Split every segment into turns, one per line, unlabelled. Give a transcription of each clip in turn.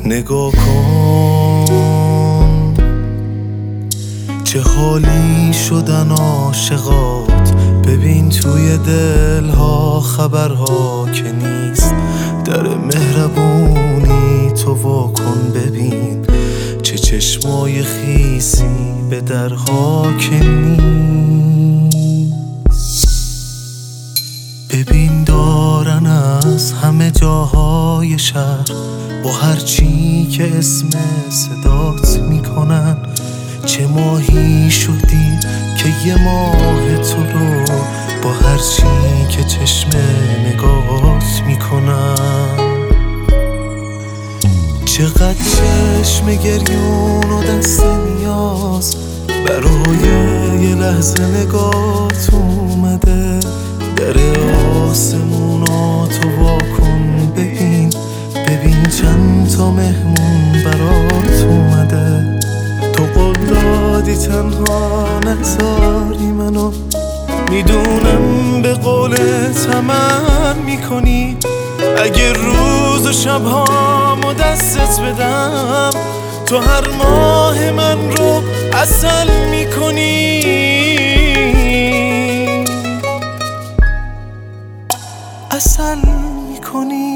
نگاه کن چه حالی شدن عاشقات، ببین توی دلها خبرها که نیست، در مهربونی تو وا کن، ببین چه چشمای خیسی به درها که نیست. ببین دارن از همه جاهای شهر با هرچی که اسم صدات میکنن، چه ماهی شدی که یه ماه تو رو با هرچی که چشم نگات میکنن. چقدر چشم گریون و دست نیاز برای یه لحظه نگات اومده، در آسمونات رو وا کن، ببین چند تا مهمون برات اومده. تو قول دادی تنها نگذاری منو، میدونم به قولت عمل میکنی، اگه روز و شبهامو دستت بدم، تو هر ماه من رو عسل میکنی. عسل میکنی.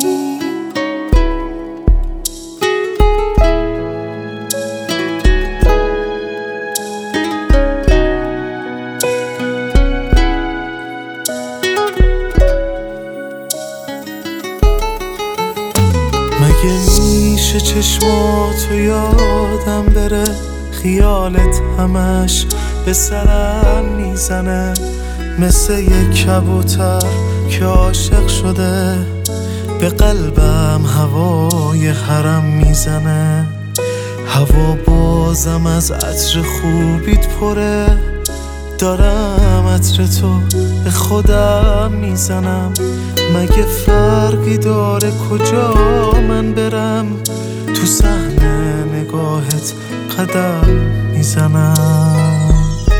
مگه میشه چشماتو یادم بره، خیالت همش به سرم میزنه، مثل یک کبوتر که عاشق شده، به قلبم هوای حرم میزنه. هوا بازم از عطر خوبیت پره، دارم عطر تو به خودم میزنم، مگه فرقی داره کجا من برم، تو صحنه نگاهت قدم میزنم.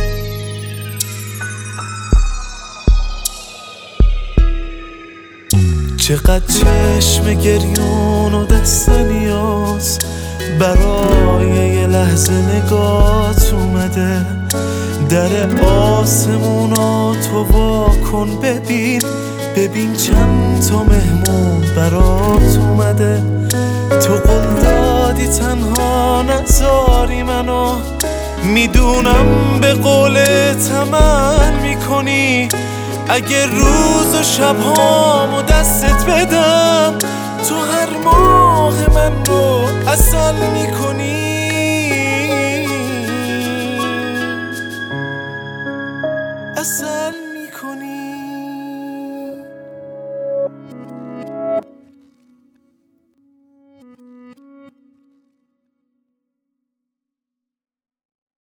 چقدر چشم گریون و دست نیاز برای یه لحظه نگات اومده، در آسمونات رو وا کن، ببین چند تا مهمون برات اومده. تو قول دادی تنها نذاری منو، میدونم به قولت عمل میکنی، اگه روز و شبهامو دستت بدم، تو هر ماه من رو عسل